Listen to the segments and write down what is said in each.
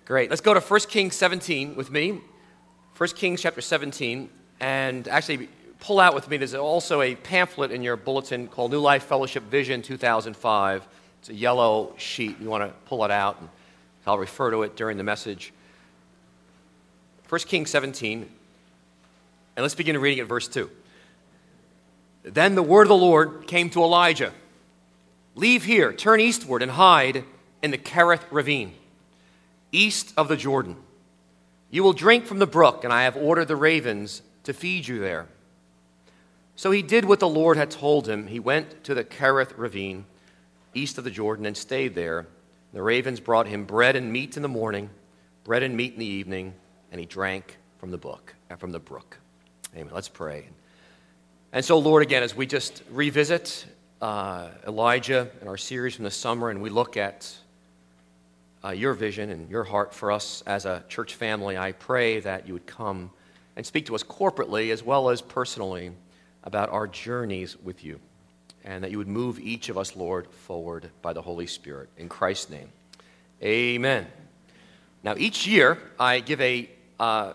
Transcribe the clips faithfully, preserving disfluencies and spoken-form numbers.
Great. Let's go to First Kings seventeen with me. First Kings chapter seventeen. And actually, pull out with me, there's also a pamphlet in your bulletin called New Life Fellowship Vision two thousand five. It's a yellow sheet. You want to pull it out, and I'll refer to it during the message. First Kings seventeen. And let's begin reading at verse two. Then the word of the Lord came to Elijah. Leave here, turn eastward, and hide in the Kerith ravine, east of the Jordan. You will drink from the brook, and I have ordered the ravens to feed you there. So he did what the Lord had told him. He went to the Kerith ravine, east of the Jordan, and stayed there. The ravens brought him bread and meat in the morning, bread and meat in the evening, and he drank from the brook. From the brook. Amen. Let's pray. And so, Lord, again, as we just revisit uh, Elijah in our series from the summer, and we look at uh, your vision and your heart for us as a church family, I pray that you would come and speak to us corporately as well as personally about our journeys with you, and that you would move each of us, Lord, forward by the Holy Spirit. In Christ's name, amen. Now, each year, I give a uh,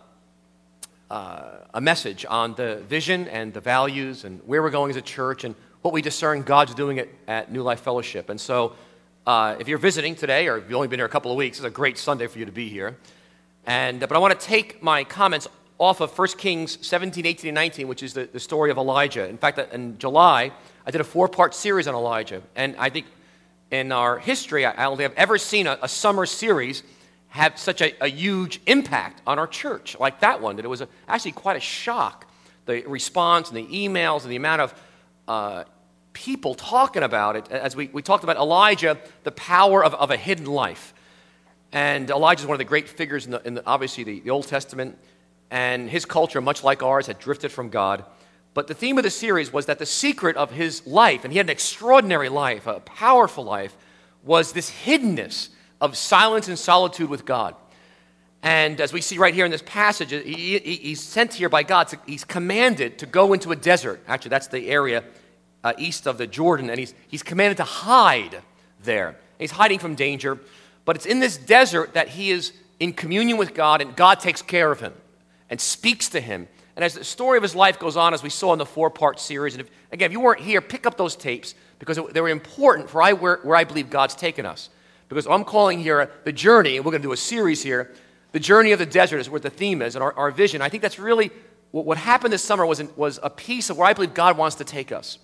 uh, a message on the vision and the values and where we're going as a church and what we discern God's doing at, at New Life Fellowship. And so, uh, if you're visiting today, or if you've only been here a couple of weeks, it's a great Sunday for you to be here. And But I want to take my comments off of First Kings seventeen, eighteen, and nineteen, which is the, the story of Elijah. In fact, in July, I did a four-part series on Elijah. And I think in our history, I don't think I've ever seen a, a summer series have such a, a huge impact on our church like that one, that it was a, actually quite a shock, the response and the emails and the amount of uh, people talking about it. As we, we talked about Elijah, the power of, of a hidden life. And Elijah is one of the great figures in, the, in the, obviously the, the Old Testament. And his culture, much like ours, had drifted from God. But the theme of the series was that the secret of his life, and he had an extraordinary life, a powerful life, was this hiddenness of silence and solitude with God. And as we see right here in this passage, he, he, he's sent here by God. To, he's commanded to go into a desert. Actually, that's the area uh, east of the Jordan. And he's, he's commanded to hide there. He's hiding from danger. But it's in this desert that he is in communion with God, and God takes care of him and speaks to him. And as the story of his life goes on, as we saw in the four-part series, and if, again, if you weren't here, pick up those tapes, because they were important for I, where, where I believe God's taken us. Because I'm calling here the journey, and we're going to do a series here, the journey of the desert is what the theme is, and our, our vision. I think that's really, what, what happened this summer was, was a piece of where I believe God wants to take us.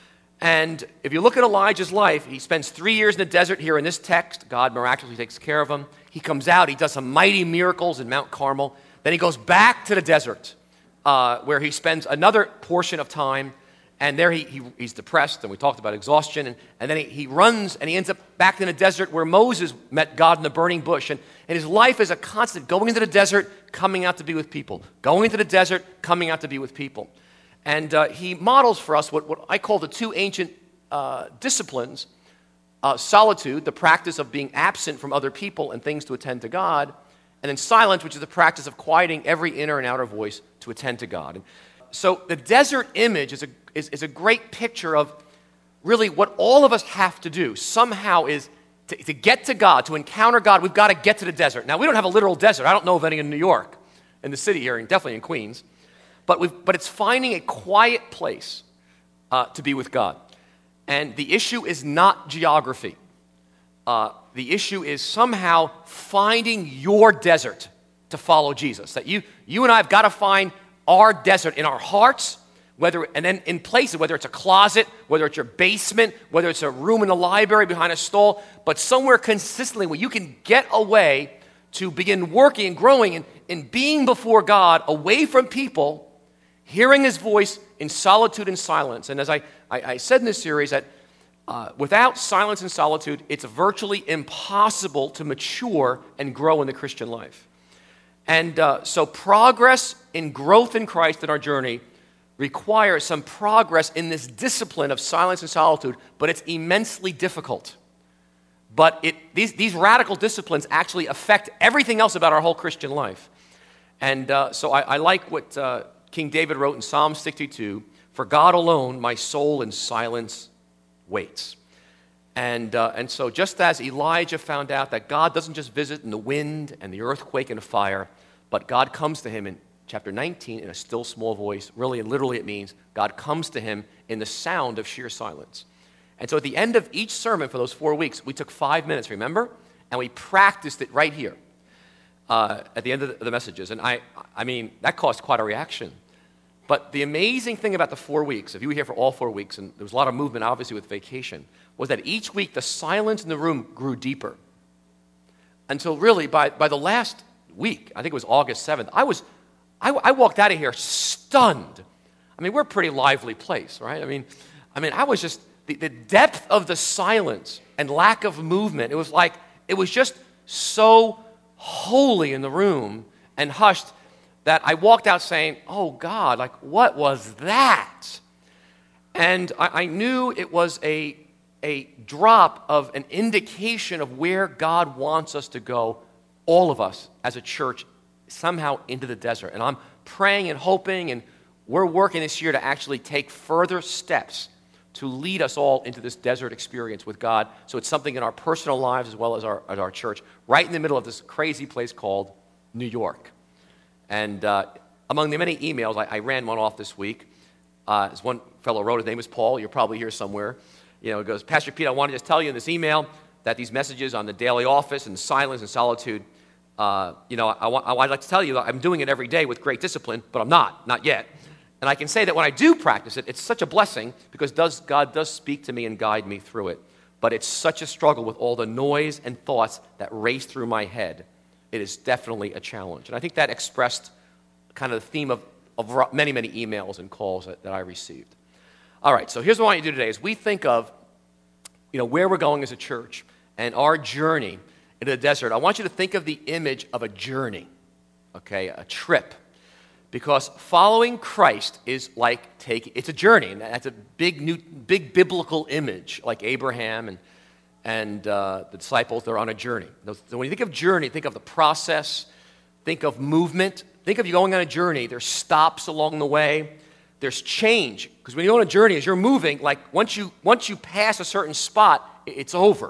And if you look at Elijah's life, he spends three years in the desert here in this text. God miraculously takes care of him. He comes out, he does some mighty miracles in Mount Carmel. Then he goes back to the desert, uh, where he spends another portion of time, and there he, he he's depressed, and we talked about exhaustion, and, and then he, he runs, and he ends up back in the desert where Moses met God in the burning bush, and, and his life is a constant going into the desert, coming out to be with people, going into the desert, coming out to be with people. And uh, he models for us what, what I call the two ancient uh, disciplines, uh, solitude, the practice of being absent from other people and things to attend to God, and then silence, which is the practice of quieting every inner and outer voice to attend to God. And so the desert image is a, is, is a great picture of really what all of us have to do somehow is to, to get to God, to encounter God, we've got to get to the desert. Now, we don't have a literal desert. I don't know of any in New York, in the city here, and definitely in Queens. But, we've, but it's finding a quiet place uh, to be with God. And the issue is not geography. Uh, the issue is somehow finding your desert to follow Jesus. That you, you and I have got to find our desert in our hearts, whether and then in places, whether it's a closet, whether it's your basement, whether it's a room in the library behind a stall, but somewhere consistently where you can get away to begin working and growing and, and being before God, away from people, hearing his voice in solitude and silence. And as I, I, I said in this series, that uh, without silence and solitude, it's virtually impossible to mature and grow in the Christian life. And uh, so progress in growth in Christ in our journey requires some progress in this discipline of silence and solitude, but it's immensely difficult. But it, these, these radical disciplines actually affect everything else about our whole Christian life. And uh, so I, I like what uh, King David wrote in Psalm sixty-two, "For God alone my soul in silence waits." And, uh, and so just as Elijah found out that God doesn't just visit in the wind and the earthquake and the fire, but God comes to him in chapter nineteen in a still small voice. Really and literally it means God comes to him in the sound of sheer silence. And so at the end of each sermon for those four weeks, we took five minutes, remember? And we practiced it right here uh, at the end of the, the messages. And I, I mean, that caused quite a reaction. But the amazing thing about the four weeks, if you were here for all four weeks, and there was a lot of movement obviously with vacation, was that each week the silence in the room grew deeper. Until really by, by the last week, I think it was August seventh, I was, I, I walked out of here stunned. I mean, we're a pretty lively place, right? I mean, I mean, I was just, the, the depth of the silence and lack of movement, it was like, it was just so holy in the room and hushed that I walked out saying, oh God, like what was that? And I, I knew it was a, a drop of an indication of where God wants us to go, all of us as a church, somehow into the desert. And I'm praying and hoping, and we're working this year to actually take further steps to lead us all into this desert experience with God. So it's something in our personal lives as well as our, as our church, right in the middle of this crazy place called New York. And uh, among the many emails, I, I ran one off this week. Uh, as one fellow wrote, his name is Paul. You're probably here somewhere. You know, it goes, Pastor Pete, I want to just tell you in this email that these messages on the daily office and silence and solitude, uh, you know, I, I, I'd like to tell you that I'm doing it every day with great discipline, but I'm not, not yet. And I can say that when I do practice it, it's such a blessing because does, God does speak to me and guide me through it. But it's such a struggle with all the noise and thoughts that race through my head. It is definitely a challenge. And I think that expressed kind of the theme of, of many, many emails and calls that, that I received. All right, so here's what I want you to do today. As we think of, you know, where we're going as a church and our journey into the desert, I want you to think of the image of a journey, okay, a trip. Because following Christ is like taking, it's a journey, and that's a big new, big biblical image, like Abraham and, and uh, the disciples, they're on a journey. So when you think of journey, think of the process, think of movement, think of you going on a journey. There's stops along the way, there's change. Because when you go on a journey, as you're moving, like once you, once you pass a certain spot, it's over.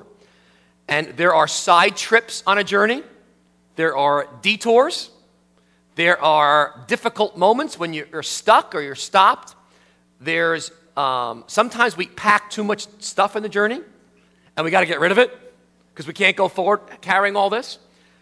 And there are side trips on a journey, there are detours, there are difficult moments when you're stuck or you're stopped. There's um, sometimes we pack too much stuff in the journey, and we got to get rid of it because we can't go forward carrying all this.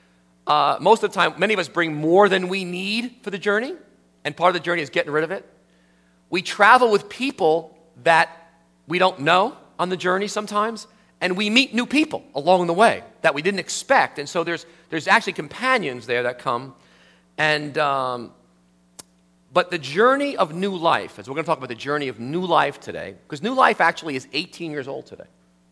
Uh, most of the time, many of us bring more than we need for the journey, and part of the journey is getting rid of it. We travel with people that we don't know on the journey sometimes, and we meet new people along the way that we didn't expect. And so there's there's actually companions there that come. And, um, but the journey of new life, as we're going to talk about the journey of new life today, because new life actually is eighteen years old today.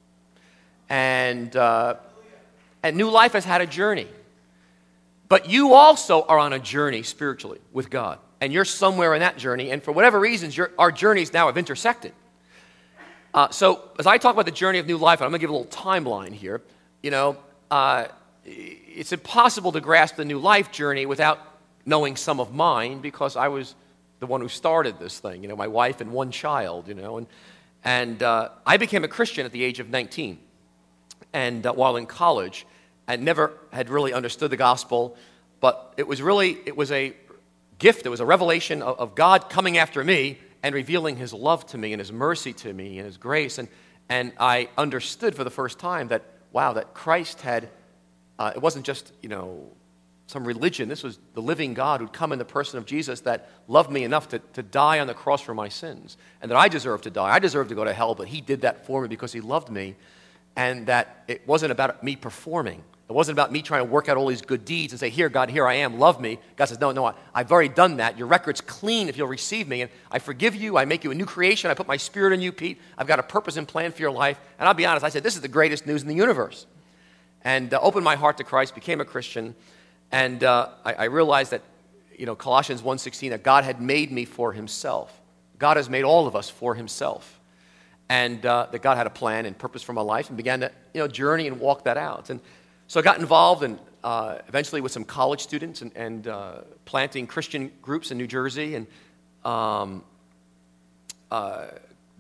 And, uh, and new life has had a journey. But you also are on a journey spiritually with God. And you're somewhere in that journey. And for whatever reasons, your, our journeys now have intersected. Uh, so as I talk about the journey of new life, and I'm going to give a little timeline here, you know, uh, it's impossible to grasp the new life journey without knowing some of mine because I was the one who started this thing, you know, my wife and one child, you know, and, and uh, I became a Christian at the age of nineteen and uh, while in college and never had really understood the gospel, but it was really, it was a gift, it was a revelation of, of God coming after me and revealing his love to me and his mercy to me and his grace, and, and I understood for the first time that, wow, that Christ had, uh, it wasn't just, you know, some religion. This was the living God who'd come in the person of Jesus that loved me enough to, to die on the cross for my sins, and that I deserved to die. I deserved to go to hell, but he did that for me because he loved me, and that it wasn't about me performing. It wasn't about me trying to work out all these good deeds and say, here, God, here I am, love me. God says, no, no, I, I've already done that. Your record's clean if you'll receive me, and I forgive you. I make you a new creation. I put my spirit in you, Pete. I've got a purpose and plan for your life. And I'll be honest, I said, this is the greatest news in the universe. And uh, opened my heart to Christ, became a Christian. And uh, I, I realized that, you know, Colossians one sixteen, that God had made me for himself. God has made all of us for himself. And uh, that God had a plan and purpose for my life and began to, you know, journey and walk that out. And so I got involved and uh, eventually with some college students and, and uh, planting Christian groups in New Jersey and um, uh,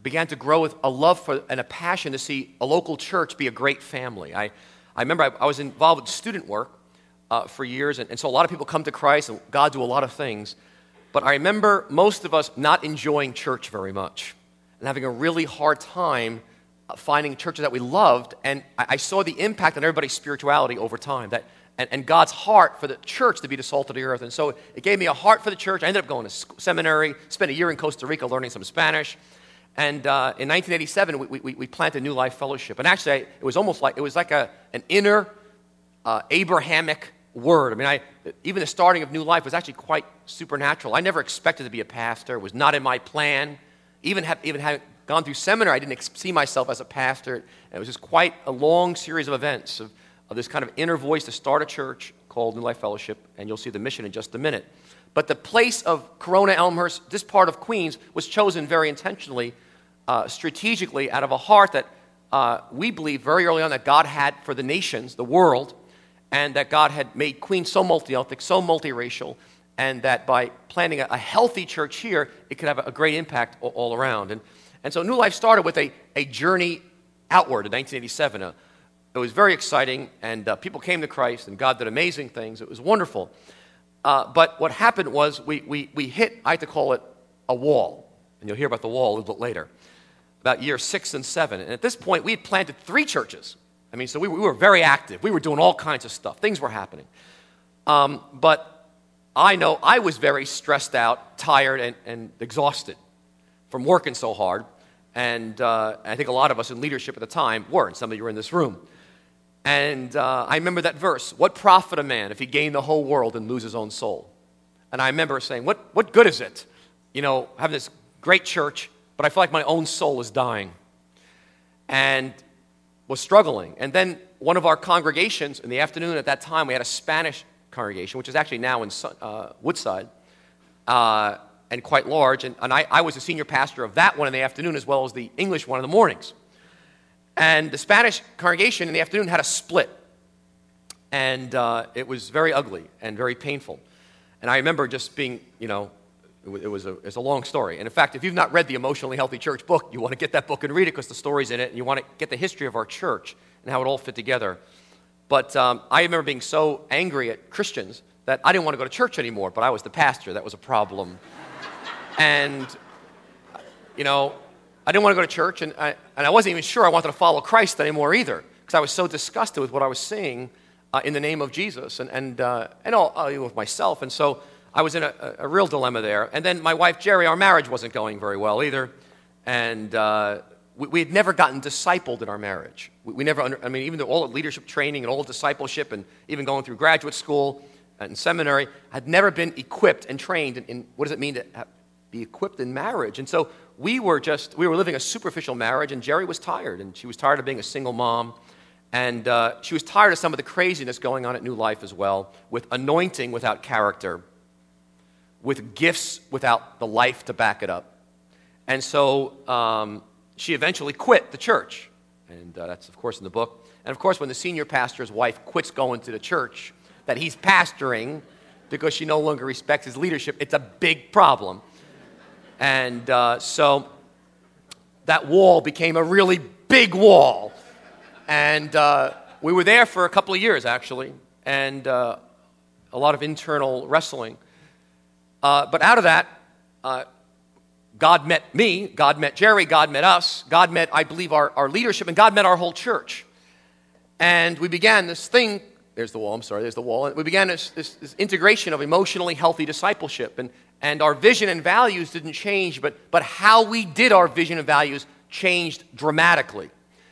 began to grow with a love for and a passion to see a local church be a great family. I, I remember I, I was involved with student work uh, for years, and, and so a lot of people come to Christ, and God do a lot of things. But I remember most of us not enjoying church very much and having a really hard time finding churches that we loved, and I, I saw the impact on everybody's spirituality over time, that and, and God's heart for the church to be the salt of the earth. And so it gave me a heart for the church. I ended up going to sc- seminary, spent a year in Costa Rica learning some Spanish, and uh, in nineteen eighty-seven, we, we, we planted New Life Fellowship. And actually, I, it was almost like, it was like a, an inner uh, Abrahamic word. I mean, I, even the starting of New Life was actually quite supernatural. I never expected to be a pastor. It was not in my plan. Even have, even having gone through seminary, I didn't ex- see myself as a pastor. And it was just quite a long series of events of, of this kind of inner voice to start a church called New Life Fellowship, and you'll see the mission in just a minute. But the place of Corona Elmhurst, this part of Queens, was chosen very intentionally, uh, strategically, out of a heart that uh, we believe very early on that God had for the nations, the world, and that God had made Queens so multi-ethnic, so multiracial, and that by planting a, a healthy church here, it could have a, a great impact all, all around. And, and so New Life started with a, a journey outward in nineteen eighty-seven. Uh, it was very exciting, and uh, people came to Christ, and God did amazing things. It was wonderful. Uh, but what happened was we, we, we hit, I like to call it, a wall. And you'll hear about the wall a little bit later, about year six and seven. And at this point, we had planted three churches. I mean, so we, we were very active. We were doing all kinds of stuff. Things were happening. Um, but I know I was very stressed out, tired, and, and exhausted from working so hard. And uh, I think a lot of us in leadership at the time were, and some of you were in this room. And uh, I remember that verse, what profit a man if he gain the whole world and lose his own soul? And I remember saying, what, what good is it, you know, having this great church, but I feel like my own soul is dying. And was struggling. And then one of our congregations in the afternoon at that time, we had a Spanish congregation, which is actually now in uh, Woodside, uh, and quite large. And, and I, I was the senior pastor of that one in the afternoon as well as the English one in the mornings. And the Spanish congregation in the afternoon had a split. And uh, it was very ugly and very painful. And I remember just being, you know, it was, it was, a, it was a long story. And in fact, if you've not read the Emotionally Healthy Church book, you want to get that book and read it because the story's in it, and you want to get the history of our church and how it all fit together. But um, I remember being so angry at Christians that I didn't want to go to church anymore, but I was the pastor. That was a problem. And, you know, I didn't want to go to church, and I, and I wasn't even sure I wanted to follow Christ anymore either, because I was so disgusted with what I was seeing uh, in the name of Jesus and, and, uh, and all, uh, with myself. And so I was in a, a real dilemma there. And then my wife, Jerry, our marriage wasn't going very well either. And uh, we, we had never gotten discipled in our marriage. We, we never, under, I mean, even though all the leadership training and all the discipleship and even going through graduate school and seminary, had never been equipped and trained in, in what does it mean to have, be equipped in marriage. And so we were just, we were living a superficial marriage, and Jerry was tired, and she was tired of being a single mom. And uh, she was tired of some of the craziness going on at New Life as well, with anointing without character, with gifts without the life to back it up. And so um, she eventually quit the church. And uh, that's, of course, in the book. And, of course, when the senior pastor's wife quits going to the church that he's pastoring because she no longer respects his leadership, it's a big problem. And uh, so that wall became a really big wall. And uh, we were there for a couple of years, actually, and uh, a lot of internal wrestling. Uh, but out of that, uh, God met me, God met Jerry, God met us, God met, I believe, our, our leadership, and God met our whole church. And we began this thing, there's the wall, I'm sorry, there's the wall. We began this, this, this integration of emotionally healthy discipleship. And, and our vision and values didn't change, but, but how we did our vision and values changed dramatically.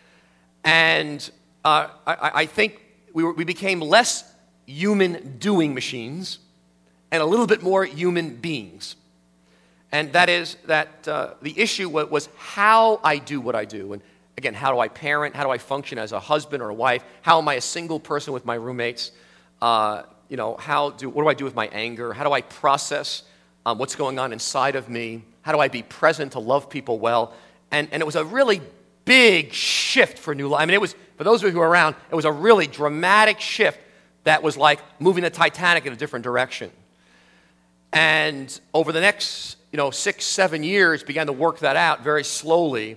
And uh, I, I think we, were, we became less human doing machines and a little bit more human beings. And that is that uh, the issue was, was how I do what I do. And again, how do I parent? How do I function as a husband or a wife? How am I a single person with my roommates? Uh, you know, how do what do I do with my anger? How do I process um, what's going on inside of me? How do I be present to love people well? And, and it was a really big shift for New Life. I mean, it was, for those of you who were around, it was a really dramatic shift that was like moving the Titanic in a different direction. And over the next, you know, six, seven years, began to work that out very slowly.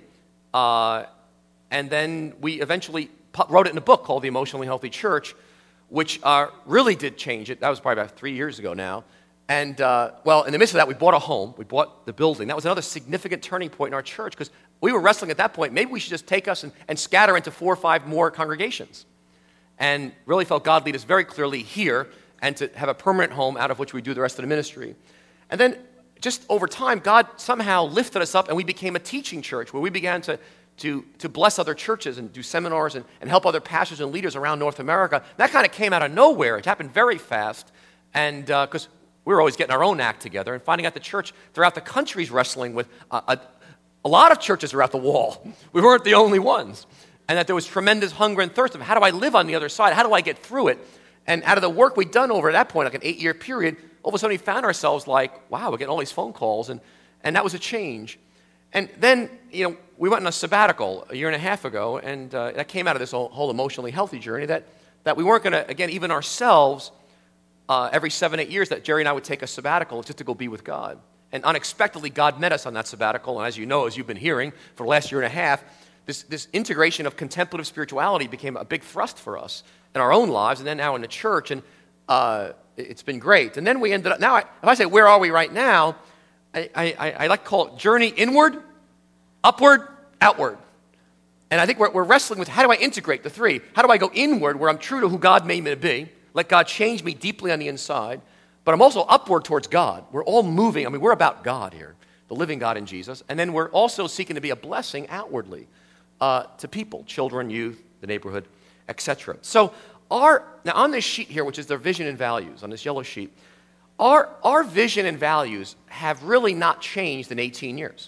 Uh, and then we eventually pu- wrote it in a book called The Emotionally Healthy Church, which uh, really did change it. That was probably about three years ago now. And, uh, well, in the midst of that, we bought a home. We bought the building. That was another significant turning point in our church because we were wrestling at that point. Maybe we should just take us and, and scatter into four or five more congregations. And really felt God lead us very clearly here and to have a permanent home out of which we do the rest of the ministry. And then just over time, God somehow lifted us up and we became a teaching church where we began to, to, to bless other churches and do seminars and, and help other pastors and leaders around North America. That kind of came out of nowhere. It happened very fast. And because uh, we were always getting our own act together and finding out the church throughout the country is wrestling with a, a, a lot of churches are at the wall. We weren't the only ones. And that there was tremendous hunger and thirst of how do I live on the other side? How do I get through it? And out of the work we'd done over at that point, like an eight-year period, all of a sudden we found ourselves like, wow, we're getting all these phone calls. And, and that was a change. And then, you know, we went on a sabbatical a year and a half ago, and uh, that came out of this whole, whole emotionally healthy journey that, that we weren't going to, again, even ourselves, uh, every seven, eight years that Jerry and I would take a sabbatical just to go be with God. And unexpectedly, God met us on that sabbatical. And as you know, as you've been hearing for the last year and a half, this, this integration of contemplative spirituality became a big thrust for us in our own lives and then now in the church. And uh, it's been great. And then we ended up, now I, if I say, where are we right now? I, I, I like to call it journey inward, upward, outward. And I think we're, we're wrestling with how do I integrate the three? How do I go inward where I'm true to who God made me to be? Let God change me deeply on the inside. But I'm also upward towards God. We're all moving. I mean, we're about God here, the living God in Jesus. And then we're also seeking to be a blessing outwardly uh, to people, children, youth, the neighborhood, et cetera. So our, now on this sheet here, which is their vision and values, on this yellow sheet, our, our vision and values have really not changed in eighteen years.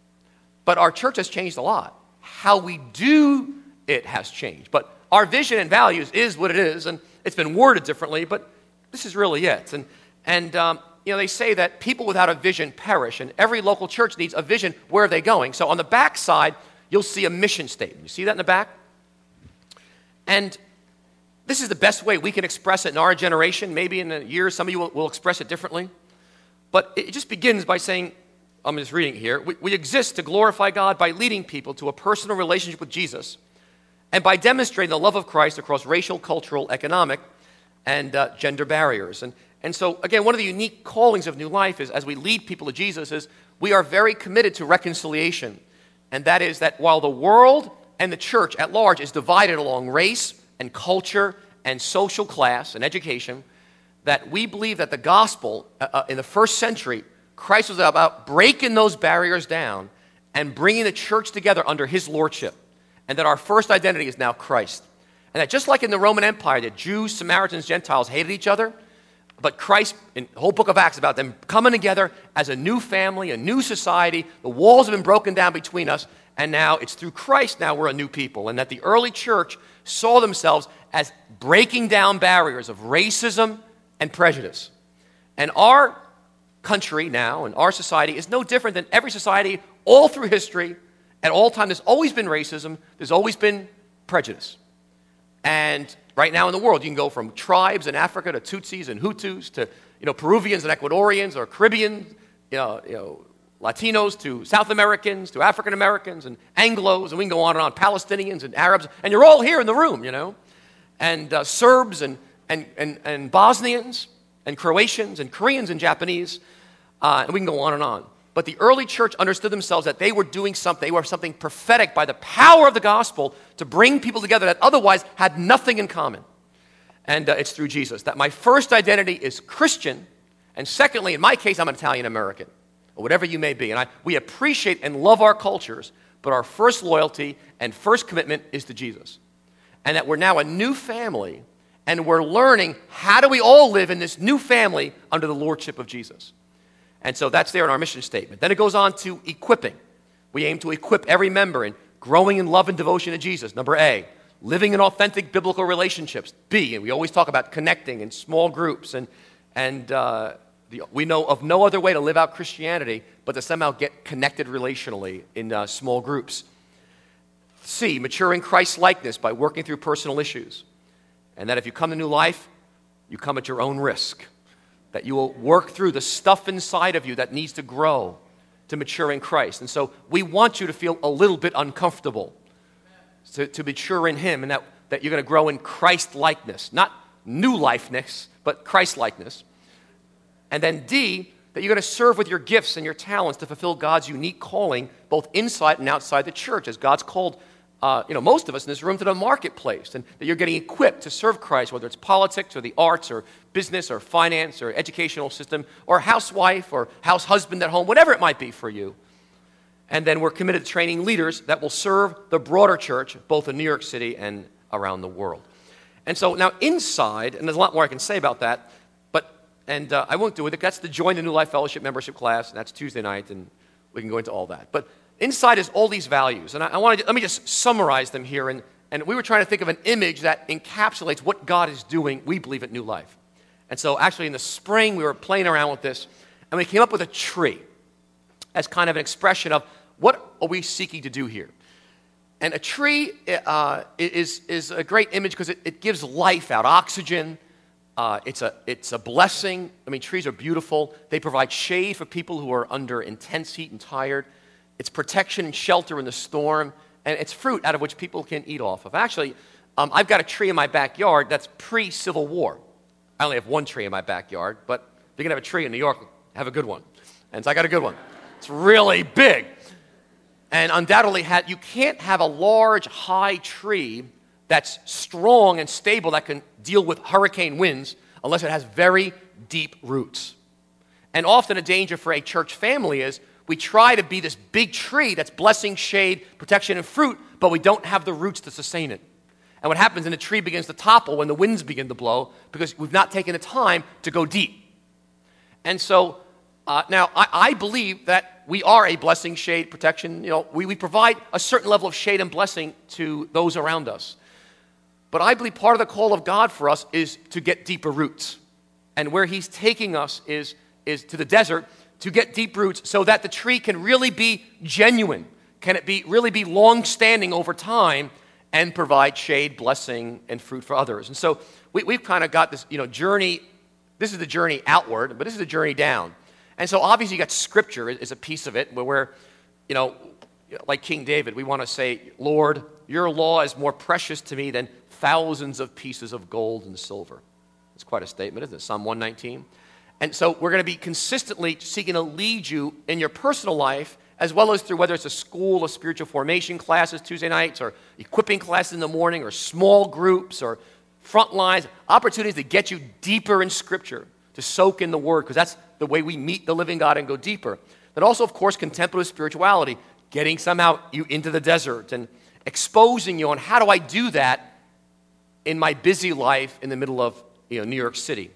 But our church has changed a lot. How we do it has changed. But our vision and values is what it is, and it's been worded differently, but this is really it. And, and um, you know, they say that people without a vision perish, and every local church needs a vision. Where are they going? So on the back side, you'll see a mission statement. You see that in the back? And this is the best way we can express it in our generation. Maybe in a year, some of you will, will express it differently. But it just begins by saying, I'm just reading it here, we, we exist to glorify God by leading people to a personal relationship with Jesus and by demonstrating the love of Christ across racial, cultural, economic, and uh, gender barriers. And, and so, again, one of the unique callings of New Life is, as we lead people to Jesus, is we are very committed to reconciliation. And that is that while the world and the church at large is divided along race and culture and social class and education, that we believe that the gospel uh, in the first century, Christ was about breaking those barriers down and bringing the church together under his lordship. And that our first identity is now Christ. And that just like in the Roman Empire, the Jews, Samaritans, Gentiles hated each other, but Christ, in the whole book of Acts, about them coming together as a new family, a new society. The walls have been broken down between us, and now it's through Christ now we're a new people. And that the early church saw themselves as breaking down barriers of racism and prejudice. And our country now, and our society, is no different than every society all through history. At all times, there's always been racism. There's always been prejudice. And right now in the world, you can go from tribes in Africa to Tutsis and Hutus to, you know, Peruvians and Ecuadorians or Caribbean, you know, you know, Latinos to South Americans to African Americans and Anglos, and we can go on and on, Palestinians and Arabs, and you're all here in the room, you know, and uh, Serbs and, and, and, and Bosnians and Croatians and Koreans and Japanese, uh, and we can go on and on. But the early church understood themselves that they were doing something, they were something prophetic by the power of the gospel to bring people together that otherwise had nothing in common. And uh, it's through Jesus. That my first identity is Christian, and secondly, in my case, I'm an Italian-American, or whatever you may be. And I, we appreciate and love our cultures, but our first loyalty and first commitment is to Jesus. And that we're now a new family, and we're learning how do we all live in this new family under the lordship of Jesus. And so that's there in our mission statement. Then it goes on to equipping. We aim to equip every member in growing in love and devotion to Jesus. Number A, living in authentic biblical relationships. B, and we always talk about connecting in small groups. And, and uh, the, we know of no other way to live out Christianity but to somehow get connected relationally in uh, small groups. C, maturing Christ-likeness by working through personal issues. And that if you come to New Life, you come at your own risk. that you will work through the stuff inside of you that needs to grow to mature in Christ. And so we want you to feel a little bit uncomfortable, to, to mature in Him, and that, that you're going to grow in Christ-likeness, not new lifeness, but Christ-likeness. And then D, that you're going to serve with your gifts and your talents to fulfill God's unique calling, both inside and outside the church, as God's called uh, you know, most of us in this room to the marketplace, and that you're getting equipped to serve Christ, whether it's politics or the arts or business or finance or educational system or housewife or house husband at home, whatever it might be for you. And then we're committed to training leaders that will serve the broader church, both in New York City and around the world. And so now inside, and there's a lot more I can say about that, but, and uh, I won't do it. That's the Join the New Life Fellowship membership class, and that's Tuesday night, and we can go into all that. But inside is all these values, and I, I want to, let me just summarize them here, and, and we were trying to think of an image that encapsulates what God is doing, we believe, at New Life. And so actually in the spring, we were playing around with this, and we came up with a tree as kind of an expression of what are we seeking to do here. And a tree uh, is, is a great image because it, it gives life out, oxygen. Uh, it's, a, it's a blessing. I mean, trees are beautiful. They provide shade for people who are under intense heat and tired. It's protection and shelter in the storm. And it's fruit out of which people can eat off of. Actually, um, I've got a tree in my backyard that's pre-Civil War. I only have one tree in my backyard, but if you're going to have a tree in New York, have a good one. And so I got a good one. It's really big. And undoubtedly, you can't have a large, high tree that's strong and stable that can deal with hurricane winds unless it has very deep roots. And often a danger for a church family is we try to be this big tree that's blessing, shade, protection, and fruit, but we don't have the roots to sustain it. And what happens is the tree begins to topple when the winds begin to blow because we've not taken the time to go deep. And so uh, now I, I believe that we are a blessing, shade, protection. You know, we, we provide a certain level of shade and blessing to those around us. But I believe part of the call of God for us is to get deeper roots. And where He's taking us is, is to the desert to get deep roots so that the tree can really be genuine. Can it be really be long-standing over time and provide shade, blessing, and fruit for others. And so we, we've kind of got this, you know, journey. This is the journey outward, but this is the journey down. And so obviously you got Scripture is a piece of it where we're, you know, like King David, we want to say, Lord, your law is more precious to me than thousands of pieces of gold and silver. It's quite a statement, isn't it? Psalm one nineteen. And so we're going to be consistently seeking to lead you in your personal life as well as through whether it's a school of spiritual formation classes Tuesday nights or equipping classes in the morning or small groups or front lines, opportunities to get you deeper in Scripture, to soak in the Word, because that's the way we meet the living God and go deeper. Then also, of course, contemplative spirituality, getting somehow you into the desert and exposing you on how do I do that in my busy life in the middle of you know, New York City.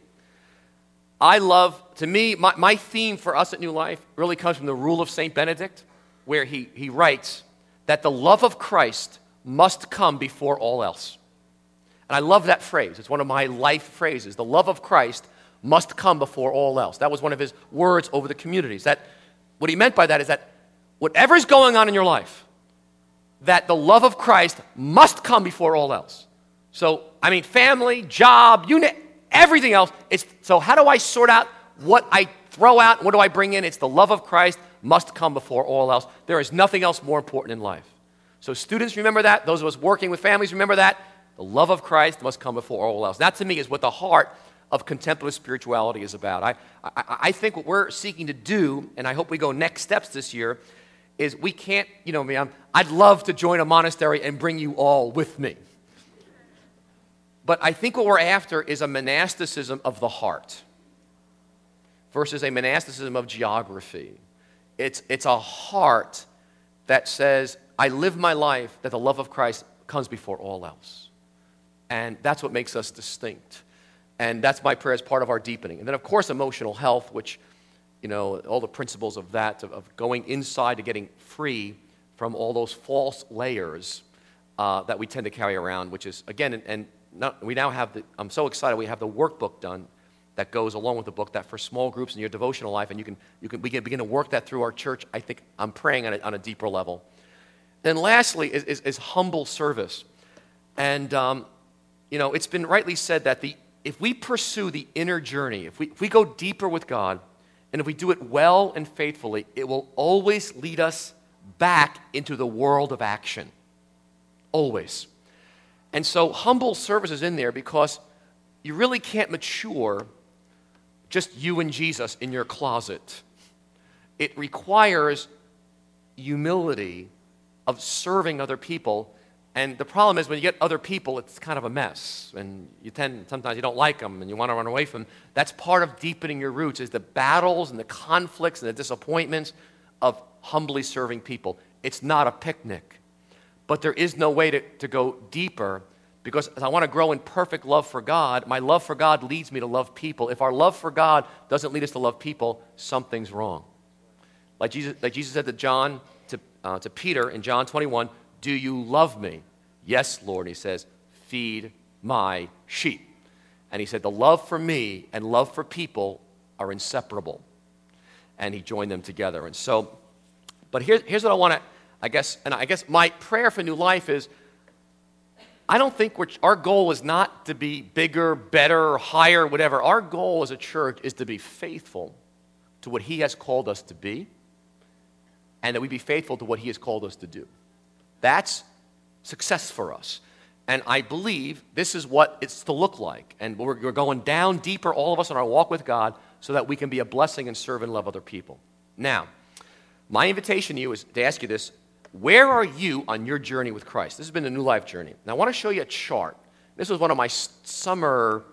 I love, to me, my, my theme for us at New Life really comes from the Rule of Saint Benedict, where he, he writes that the love of Christ must come before all else. And I love that phrase. It's one of my life phrases. The love of Christ must come before all else. That was one of his words over the communities. That, what he meant by that is that whatever's going on in your life, that the love of Christ must come before all else. So, I mean, family, job, you know, everything else. It's, so how do I sort out what I throw out, what do I bring in? It's the love of Christ must come before all else. There is nothing else more important in life. So students, remember that. Those of us working with families, remember that. The love of Christ must come before all else. That, to me, is what the heart of contemplative spirituality is about. I, I, I think what we're seeking to do, and I hope we go next steps this year, is we can't, you know, I mean, I'm, I'd love to join a monastery and bring you all with me. But I think what we're after is a monasticism of the heart versus a monasticism of geography. It's, it's a heart that says, I live my life that the love of Christ comes before all else. And that's what makes us distinct. And that's my prayer as part of our deepening. And then, of course, emotional health, which, you know, all the principles of that, of, of going inside to getting free from all those false layers uh, that we tend to carry around, which is, again, and, and not, we now have the, I'm so excited, we have the workbook done that goes along with the book, that for small groups in your devotional life, and you can, you can begin, begin to work that through our church. I think I'm praying on a, on a deeper level. Then lastly is, is, is humble service. And, um, you know, it's been rightly said that the if we pursue the inner journey, if we, if we go deeper with God, and if we do it well and faithfully, it will always lead us back into the world of action. Always. And so humble service is in there because you really can't mature just you and Jesus in your closet. It requires humility of serving other people. And the problem is when you get other people, it's kind of a mess. And you tend, sometimes you don't like them and you want to run away from them. That's part of deepening your roots is the battles and the conflicts and the disappointments of humbly serving people. It's not a picnic. But there is no way to, to go deeper because as I want to grow in perfect love for God, my love for God leads me to love people. If our love for God doesn't lead us to love people, something's wrong. Like Jesus, like Jesus said to John, to, uh, to Peter in John twenty-one, do you love me? Yes, Lord. And he says, feed my sheep. And he said, the love for me and love for people are inseparable. And he joined them together. And so, but here, here's what I want to, I guess, and I guess my prayer for New Life is, I don't think we're, our goal is not to be bigger, better, higher, whatever. Our goal as a church is to be faithful to what he has called us to be, and that we be faithful to what he has called us to do. That's success for us. And I believe this is what it's to look like. And we're, we're going down deeper, all of us, in our walk with God so that we can be a blessing and serve and love other people. Now, my invitation to you is to ask you this. Where are you on your journey with Christ? This has been the New Life journey. Now, I want to show you a chart. This was one of my summer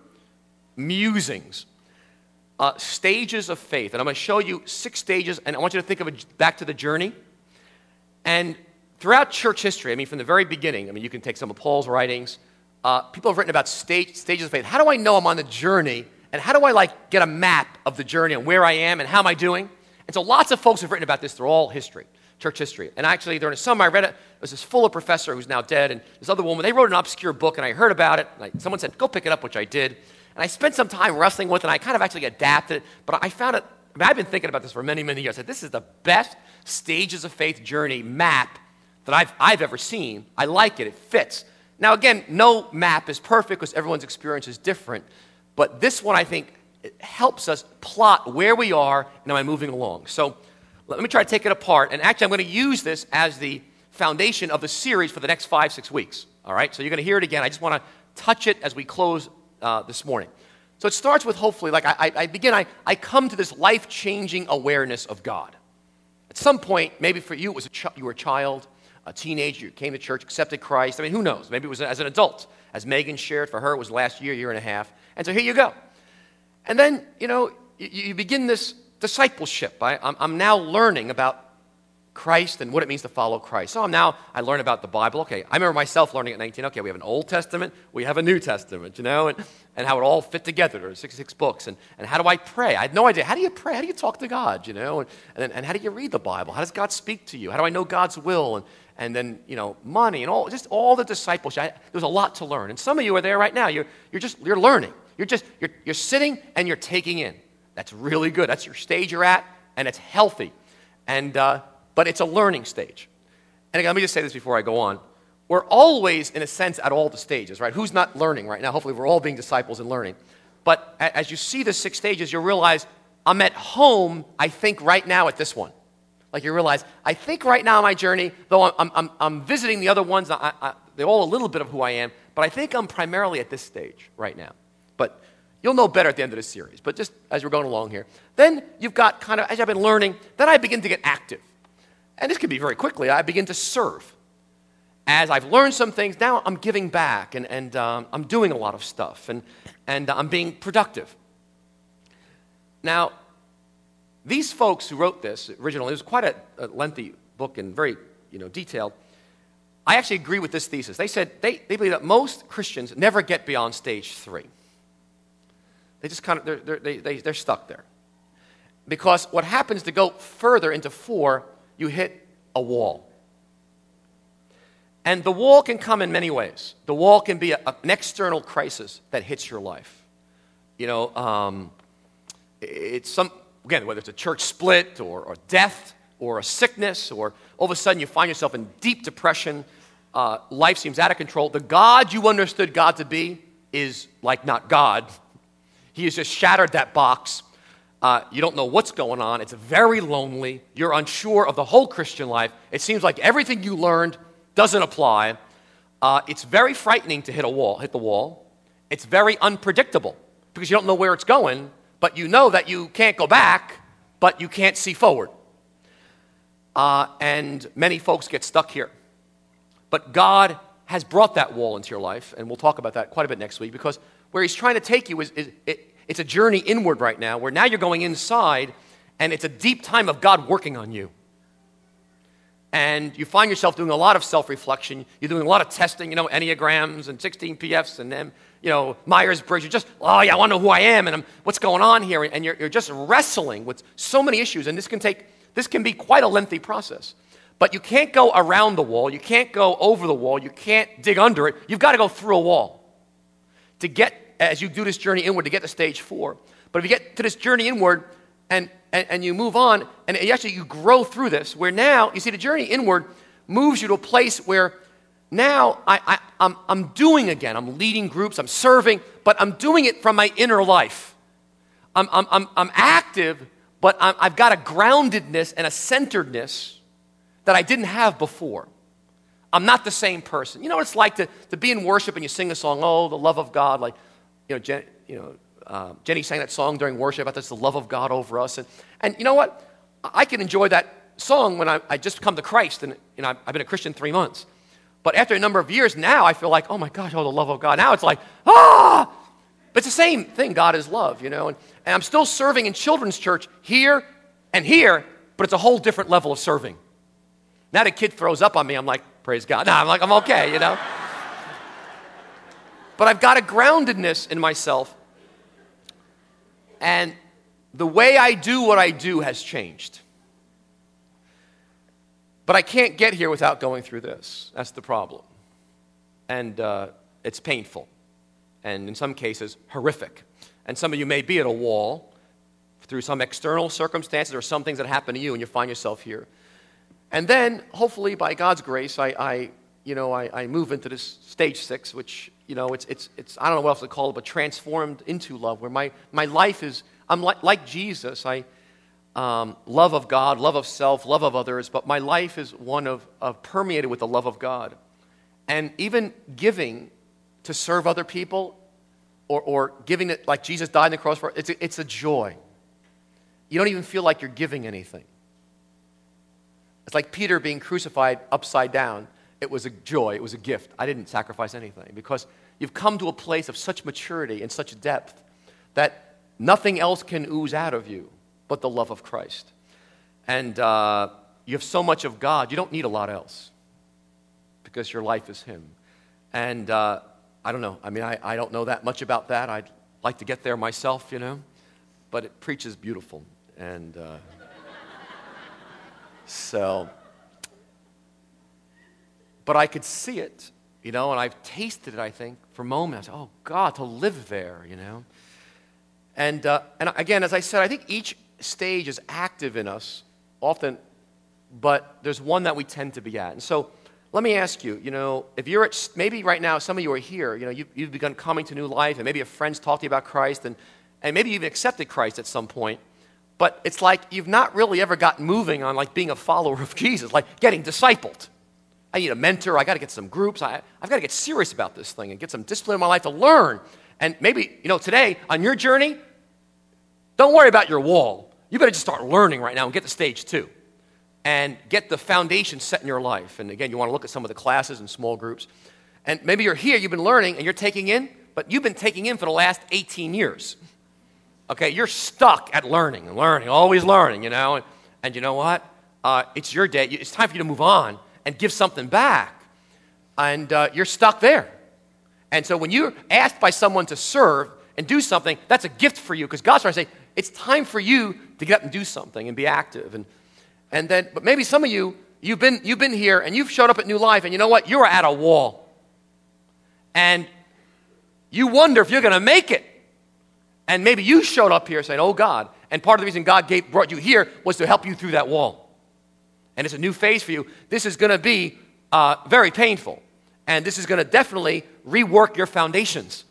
musings. Uh, stages of faith. And I'm going to show you six stages, and I want you to think of it back to the journey. And throughout church history, I mean, from the very beginning, I mean, you can take some of Paul's writings. Uh, people have written about stage, stages of faith. How do I know I'm on the journey? And how do I, like, get a map of the journey and where I am and how am I doing? And so lots of folks have written about this through all history, church history. And actually, during the summer, I read it. It was this Fuller professor who's now dead, and this other woman. They wrote an obscure book, and I heard about it. And I, someone said, go pick it up, which I did. And I spent some time wrestling with it, and I kind of actually adapted it. But I found it, I mean, I've been thinking about this for many, many years. I said, this is the best stages of faith journey map that I've, I've ever seen. I like it. It fits. Now, again, no map is perfect because everyone's experience is different. But this one, I think, it helps us plot where we are and am I moving along. So let me try to take it apart. And actually, I'm going to use this as the foundation of the series for the next five, six weeks. All right? So you're going to hear it again. I just want to touch it as we close uh, this morning. So it starts with hopefully, like I, I, I begin, I, I come to this life-changing awareness of God. At some point, maybe for you, it was a ch- you were a child, a teenager, you came to church, accepted Christ. I mean, who knows? Maybe it was as an adult. As Megan shared, for her, it was last year, year and a half. And so here you go. And then, you know, you, you begin this discipleship. I, I'm, I'm now learning about Christ and what it means to follow Christ. So I'm now, I learn about the Bible. Okay, I remember myself learning at nineteen, okay, we have an Old Testament, we have a New Testament, you know, and, and how it all fit together. There are sixty-six books. And, and how do I pray? I had no idea. How do you pray? How do you talk to God, you know? And, and, then, and how do you read the Bible? How does God speak to you? How do I know God's will? And, and then, you know, money and all, just all the discipleship. I, there's a lot to learn. And some of you are there right now. You're, you're just, you're learning. You're just, you're, you're sitting and you're taking in. That's really good. That's your stage you're at, and it's healthy. And, uh, but it's a learning stage. And again, let me just say this before I go on. We're always, in a sense, at all the stages, right? Who's not learning right now? Hopefully, we're all being disciples and learning. But as you see the six stages, you'll realize I'm at home, I think, right now at this one. Like you realize, I think right now on my journey, though I'm, I'm, I'm visiting the other ones, I, I, they're all a little bit of who I am, but I think I'm primarily at this stage right now. But you'll know better at the end of this series, but just as we're going along here. Then you've got kind of, as I've been learning, then I begin to get active. And this can be very quickly. I begin to serve. As I've learned some things, now I'm giving back, and, and um, I'm doing a lot of stuff, and, and I'm being productive. Now, these folks who wrote this originally, it was quite a, a lengthy book and very, you know, detailed. I actually agree with this thesis. They said they, they believe that most Christians never get beyond stage three. They just kind of, they're, they're, they, they, they're stuck there. Because what happens to go further into four, you hit a wall. And the wall can come in many ways. The wall can be a, an external crisis that hits your life. You know, um, it's some, again, whether it's a church split or, or death or a sickness, or all of a sudden you find yourself in deep depression, uh, life seems out of control. The God you understood God to be is like not God. He has just shattered that box. Uh, you don't know what's going on. It's very lonely. You're unsure of the whole Christian life. It seems like everything you learned doesn't apply. Uh, it's very frightening to hit a wall, hit the wall. It's very unpredictable because you don't know where it's going, but you know that you can't go back, but you can't see forward. Uh, and many folks get stuck here. But God has brought that wall into your life, and we'll talk about that quite a bit next week, because where he's trying to take you is, is it, it's a journey inward right now, where now you're going inside, and it's a deep time of God working on you. And you find yourself doing a lot of self-reflection. You're doing a lot of testing, you know, Enneagrams and sixteen P Fs and them, you know, Myers-Briggs. You're just, oh, yeah, I want to know who I am and I'm, what's going on here. And you're, you're just wrestling with so many issues. And this can take, this can be quite a lengthy process. But you can't go around the wall. You can't go over the wall. You can't dig under it. You've got to go through a wall to get, as you do this journey inward, to get to stage four. But if you get to this journey inward and And, and you move on, and you actually you grow through this, where now, you see, the journey inward moves you to a place where now I, I, I'm, I'm doing again. I'm leading groups, I'm serving, but I'm doing it from my inner life. I'm, I'm, I'm, I'm active, but I'm, I've got a groundedness and a centeredness that I didn't have before. I'm not the same person. You know what it's like to, to be in worship and you sing a song, oh, the love of God, like, you know, Jen, you know, Uh, Jenny sang that song during worship about this, the love of God over us. And, and you know what? I can enjoy that song when I, I just come to Christ, and you know, I've, I've been a Christian three months. But after a number of years now, I feel like, oh my gosh, oh, the love of God. Now it's like, ah! But it's the same thing. God is love, you know. And, and I'm still serving in children's church here and here, but it's a whole different level of serving. Now the kid throws up on me, I'm like, praise God. No, I'm like, I'm okay, you know. But I've got a groundedness in myself. And the way I do what I do has changed. But I can't get here without going through this. That's the problem. And uh, it's painful. And in some cases, horrific. And some of you may be at a wall through some external circumstances or some things that happen to you, and you find yourself here. And then, hopefully, by God's grace, I, I you know, I, I move into this stage six, which, you know, it's, it's, it's, I don't know what else to call it, but transformed into love, where my, my life is, I'm like, like Jesus, I, um, love of God, love of self, love of others, but my life is one of, of permeated with the love of God. And even giving to serve other people, or, or giving it like Jesus died on the cross for, it's a, it's a joy. You don't even feel like you're giving anything. It's like Peter being crucified upside down. It was a joy. It was a gift. I didn't sacrifice anything, because you've come to a place of such maturity and such depth that nothing else can ooze out of you but the love of Christ. And uh, you have so much of God, you don't need a lot else, because your life is Him. And uh, I don't know. I mean, I, I don't know that much about that. I'd like to get there myself, you know. But it preaches beautiful. And uh, so... But I could see it, you know, and I've tasted it, I think, for moments. Oh, God, to live there, you know. And, uh, and again, as I said, I think each stage is active in us often, but there's one that we tend to be at. And so let me ask you, you know, if you're at, maybe right now, some of you are here, you know, you've, you've begun coming to new life, and maybe your friends talk to you about Christ, and, and maybe you've accepted Christ at some point, but it's like you've not really ever gotten moving on, like, being a follower of Jesus, like getting discipled. I need a mentor. I got to get some groups. I, I've got to get serious about this thing and get some discipline in my life to learn. And maybe, you know, today on your journey, don't worry about your wall. You better just start learning right now and get to stage two and get the foundation set in your life. And again, you want to look at some of the classes and small groups. And maybe you're here, you've been learning, and you're taking in, but you've been taking in for the last eighteen years. Okay, you're stuck at learning and learning, always learning, you know. And, and you know what? Uh, it's your day. It's time for you to move on and give something back. And uh, you're stuck there. And so when you're asked by someone to serve and do something, that's a gift for you, because God's trying to say, it's time for you to get up and do something and be active. And and then, but maybe some of you, you've been, you've been here and you've showed up at New Life, and you know what? You're at a wall. And you wonder if you're going to make it. And maybe you showed up here saying, oh God, and part of the reason God gave, brought you here was to help you through that wall. And it's a new phase for you. This is going to be uh, very painful. And this is going to definitely rework your foundations.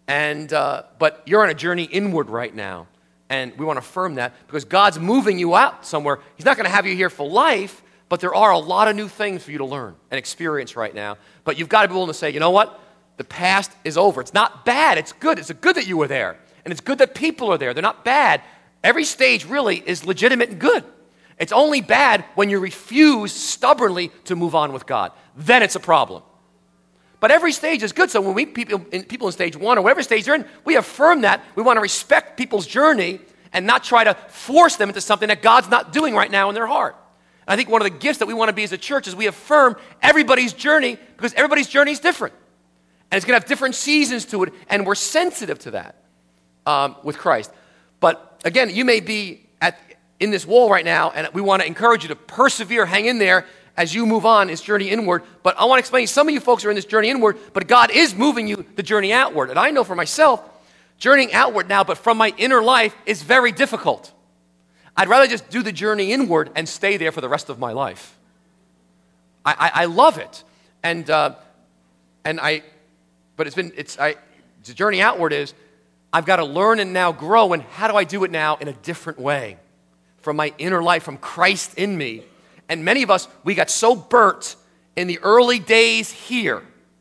And, uh, but you're on a journey inward right now. And we want to affirm that because God's moving you out somewhere. He's not going to have you here for life, but there are a lot of new things for you to learn and experience right now. But you've got to be willing to say, you know what? The past is over. It's not bad. It's good. It's good that you were there. And it's good that people are there. They're not bad. Every stage really is legitimate and good. It's only bad when you refuse stubbornly to move on with God. Then it's a problem. But every stage is good. So when we people in, people in stage one or whatever stage they're in, we affirm that. We want to respect people's journey and not try to force them into something that God's not doing right now in their heart. And I think one of the gifts that we want to be as a church is we affirm everybody's journey because everybody's journey is different. And it's going to have different seasons to it, and we're sensitive to that um, with Christ. But again, you may be at in this wall right now, and we want to encourage you to persevere, hang in there, as you move on this journey inward. But I want to explain, some of you folks are in this journey inward, but God is moving you the journey outward. And I know for myself, journeying outward now, but from my inner life is very difficult. I'd rather just do the journey inward and stay there for the rest of my life. I, I, I love it. And uh, and I, but it's been, it's, I, the journey outward is, I've got to learn and now grow, and how do I do it now in a different way? From my inner life, from Christ in me. And many of us, we got so burnt in the early days here.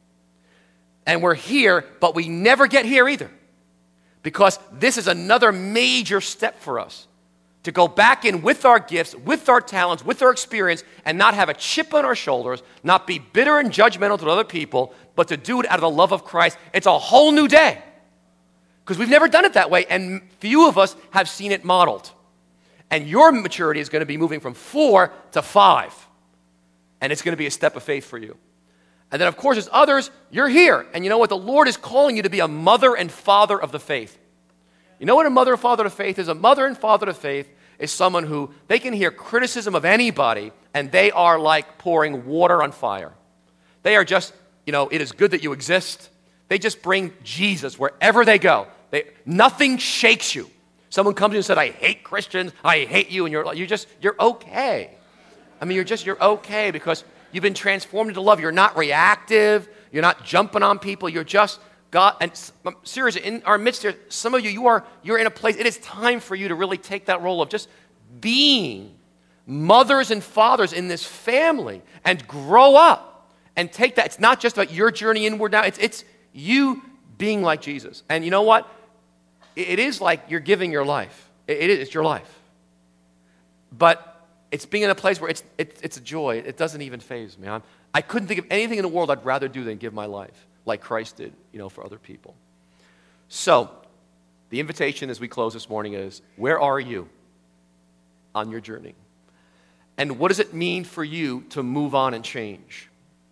And we're here, but we never get here either. Because this is another major step for us. To go back in with our gifts, with our talents, with our experience, and not have a chip on our shoulders, not be bitter and judgmental to other people, but to do it out of the love of Christ. It's a whole new day. Because we've never done it that way, and few of us have seen it modeled. And your maturity is going to be moving from four to five. And it's going to be a step of faith for you. And then, of course, as others, you're here. And you know what? The Lord is calling you to be a mother and father of the faith. You know what a mother and father of faith is? A mother and father of faith is someone who, they can hear criticism of anybody, and they are like pouring water on fire. They are just, you know, it is good that you exist. They just bring Jesus wherever they go. They, nothing shakes you. Someone comes to you and said, I hate Christians, I hate you, and you're, you're just, you're okay. I mean, you're just, you're okay because you've been transformed into love. You're not reactive. You're not jumping on people. You're just God. And seriously, in our midst here, some of you, you are, you're in a place, it is time for you to really take that role of just being mothers and fathers in this family and grow up and take that. It's not just about your journey inward now. It's, it's you being like Jesus. And you know what? It is like you're giving your life. It is, it's your life. But it's being in a place where it's, it, it's a joy. It doesn't even faze me. I'm, I couldn't think of anything in the world I'd rather do than give my life like Christ did, you know, for other people. So, the invitation as we close this morning is, where are you on your journey? And what does it mean for you to move on and change?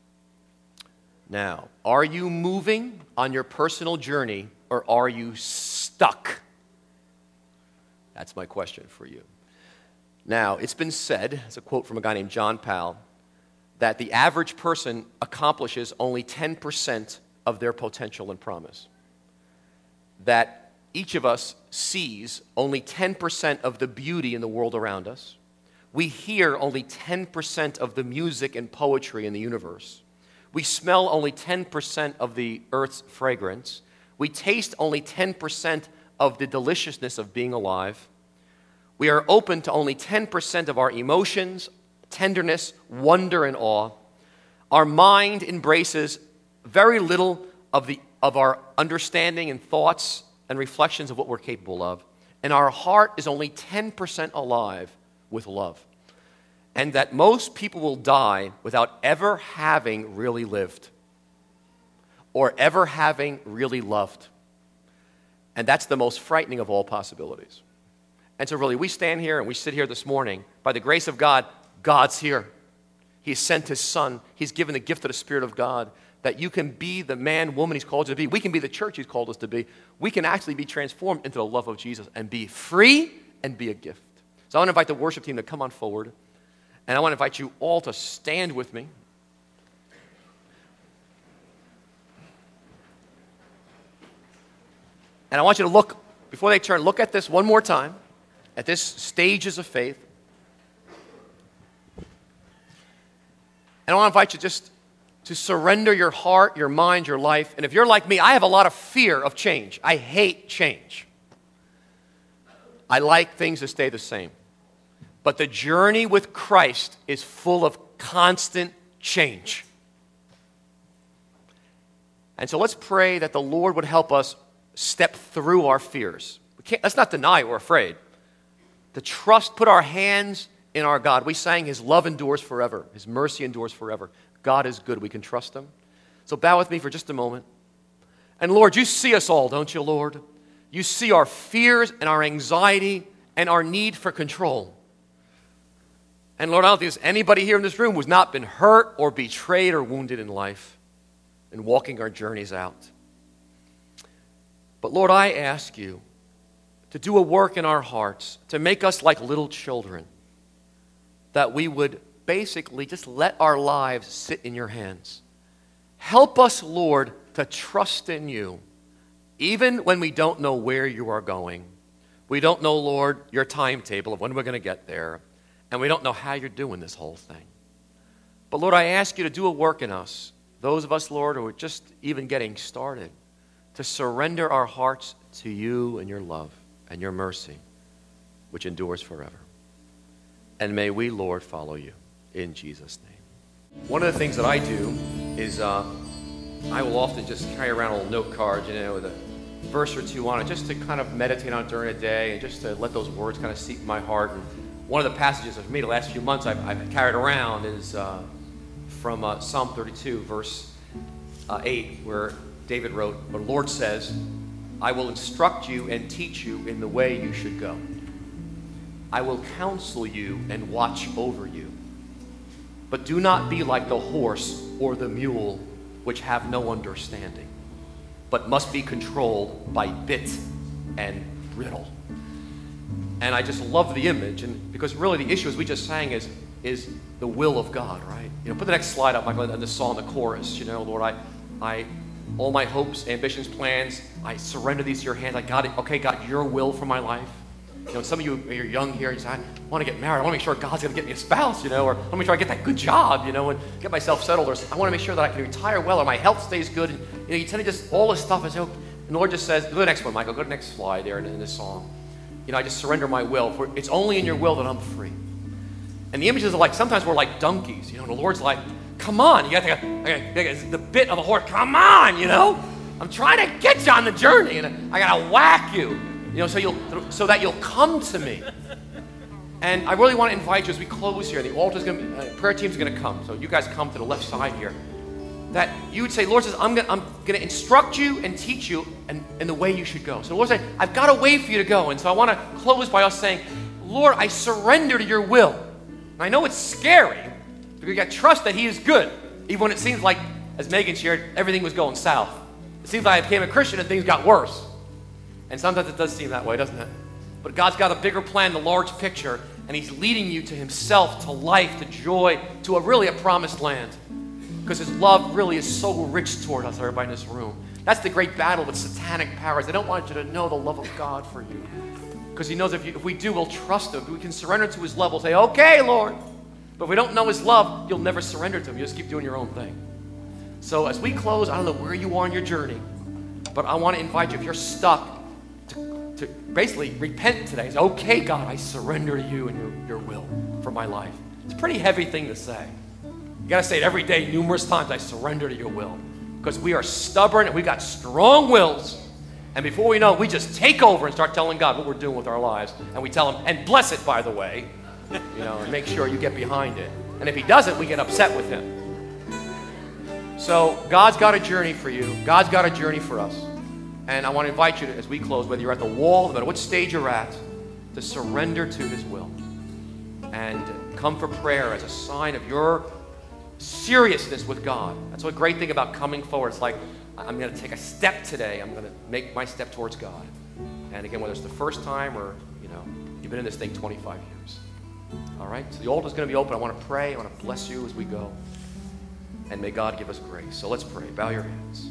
Now, are you moving on your personal journey, or are you stuck? That's my question for you. Now, it's been said, it's a quote from a guy named John Powell, that the average person accomplishes only ten percent of their potential and promise. That each of us sees only ten percent of the beauty in the world around us. We hear only ten percent of the music and poetry in the universe. We smell only ten percent of the earth's fragrance. We taste only ten percent of the deliciousness of being alive. We are open to only ten percent of our emotions, tenderness, wonder, and awe. Our mind embraces very little of, the, of our understanding and thoughts and reflections of what we're capable of. And our heart is only ten percent alive with love. And that most people will die without ever having really lived or ever having really loved. And that's the most frightening of all possibilities. And so really, we stand here and we sit here this morning. By the grace of God, God's here. He's sent His Son. He's given the gift of the Spirit of God, that you can be the man, woman He's called you to be. We can be the church He's called us to be. We can actually be transformed into the love of Jesus and be free and be a gift. So I want to invite the worship team to come on forward. And I want to invite you all to stand with me. And I want you to look, before they turn, look at this one more time, at this stages of faith. And I want to invite you just to surrender your heart, your mind, your life. And if you're like me, I have a lot of fear of change. I hate change. I like things to stay the same. But the journey with Christ is full of constant change. And so let's pray that the Lord would help us step through our fears. We can't, let's not deny we're afraid. To trust, put our hands in our God. We sang His love endures forever. His mercy endures forever. God is good. We can trust Him. So bow with me for just a moment. And Lord, you see us all, don't you, Lord? You see our fears and our anxiety and our need for control. And Lord, I don't think there's anybody here in this room who's not been hurt or betrayed or wounded in life in walking our journeys out. But Lord, I ask you to do a work in our hearts, to make us like little children, that we would basically just let our lives sit in your hands. Help us, Lord, to trust in you, even when we don't know where you are going. We don't know, Lord, your timetable of when we're going to get there, and we don't know how you're doing this whole thing. But Lord, I ask you to do a work in us, those of us, Lord, who are just even getting started, to surrender our hearts to you and your love and your mercy, which endures forever. And may we, Lord, follow you in Jesus' name. One of the things that I do is uh, I will often just carry around a little note card, you know, with a verse or two on it, just to kind of meditate on it during the day and just to let those words kind of seep in my heart. And one of the passages for me the last few months I've, I've carried around is uh, from uh, Psalm thirty-two, verse uh, eight, where David wrote, "The Lord says, I will instruct you and teach you in the way you should go. I will counsel you and watch over you. But do not be like the horse or the mule, which have no understanding, but must be controlled by bit and bridle." And I just love the image, and because really the issue, as we just sang, is is the will of God, right? You know, put the next slide up, Michael, and the song, the chorus. You know, Lord, I, I, all my hopes, ambitions, plans, I surrender these to your hands. I got it. Okay, God, your will for my life. You know, some of you, you're young here, you say, I want to get married. I want to make sure God's going to get me a spouse, you know, or I want to make sure I get that good job, you know, and get myself settled. Or I want to make sure that I can retire well or my health stays good. And, you know, you tend to just, all this stuff is, and the Lord just says, go to the next one, Michael, go to the next slide there in, in this song. You know, I just surrender my will. For it's only in your will that I'm free. And the images are like, sometimes we're like donkeys, you know, and the Lord's like, come on, you got to okay, the bit of a horse, come on, you know. I'm trying to get you on the journey, and I got to whack you. You know, so you'll so that you'll come to me. And I really want to invite you as we close here. The altar's going to, uh, prayer team's going to come. So you guys come to the left side here. That you would say, Lord says, I'm going I'm going to instruct you and teach you in, in the way you should go. So the Lord said, I've got a way for you to go. And so I want to close by us saying, Lord, I surrender to your will. And I know it's scary, because you got to trust that He is good, even when it seems like, as Megan shared, everything was going south. It seems like I became a Christian and things got worse. And sometimes it does seem that way, doesn't it? But God's got a bigger plan, the large picture, and He's leading you to Himself, to life, to joy, to a really a promised land. Because His love really is so rich toward us, everybody in this room. That's the great battle with satanic powers. They don't want you to know the love of God for you. Because He knows if, you, if we do, we'll trust Him. We can surrender to His love. We'll say, okay, Lord. But if we don't know His love, you'll never surrender to Him. You'll just keep doing your own thing. So as we close, I don't know where you are in your journey, but I want to invite you, if you're stuck, to, to basically repent today. Say, okay, God, I surrender to you and your, your will for my life. It's a pretty heavy thing to say. You got to say it every day, numerous times, I surrender to your will. Because we are stubborn and we've got strong wills. And before we know it, we just take over and start telling God what we're doing with our lives. And we tell Him, and bless it, by the way, you know, and make sure you get behind it. And if He doesn't, we get upset with Him. So God's got a journey for you. God's got a journey for us. And I want to invite you to, as we close, whether you're at the wall, no matter what stage you're at, to surrender to His will. And come for prayer as a sign of your seriousness with God. That's what a great thing about coming forward. It's like, I'm going to take a step today. I'm going to make my step towards God. And again, whether it's the first time or, you know, you've been in this thing twenty-five years. All right? So the altar's going to be open. I want to pray. I want to bless you as we go. And may God give us grace. So let's pray. Bow your heads.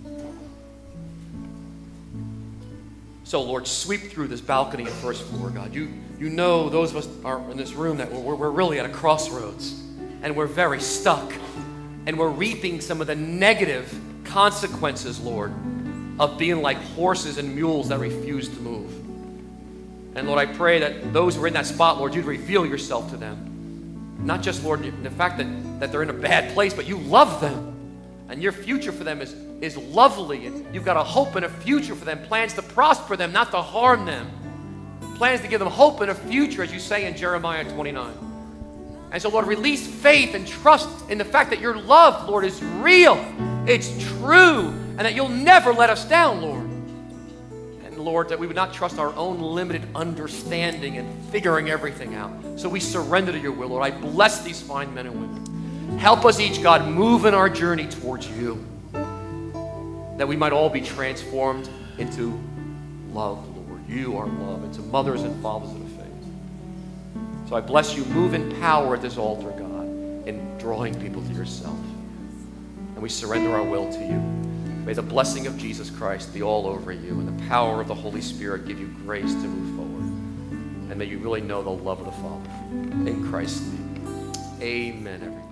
So, Lord, sweep through this balcony and first floor, God. You, you know those of us are in this room that we're, we're really at a crossroads. And we're very stuck. And we're reaping some of the negative consequences, Lord, of being like horses and mules that refuse to move. And Lord, I pray that those who are in that spot, Lord, you'd reveal yourself to them. Not just, Lord, the fact that, that they're in a bad place, but you love them. And your future for them is, is lovely. And you've got a hope and a future for them, plans to prosper them, not to harm them. Plans to give them hope and a future, as you say in Jeremiah twenty-nine. And so, Lord, release faith and trust in the fact that your love, Lord, is real. It's true. And that you'll never let us down, Lord. And, Lord, that we would not trust our own limited understanding and figuring everything out. So we surrender to your will, Lord. I bless these fine men and women. Help us each, God, move in our journey towards you. That we might all be transformed into love, Lord. You are love. Into mothers and fathers of the faith. So I bless you. Move in power at this altar, God, in drawing people to yourself. And we surrender our will to you. May the blessing of Jesus Christ be all over you, and the power of the Holy Spirit give you grace to move forward. And may you really know the love of the Father. In Christ's name. Amen, everyone.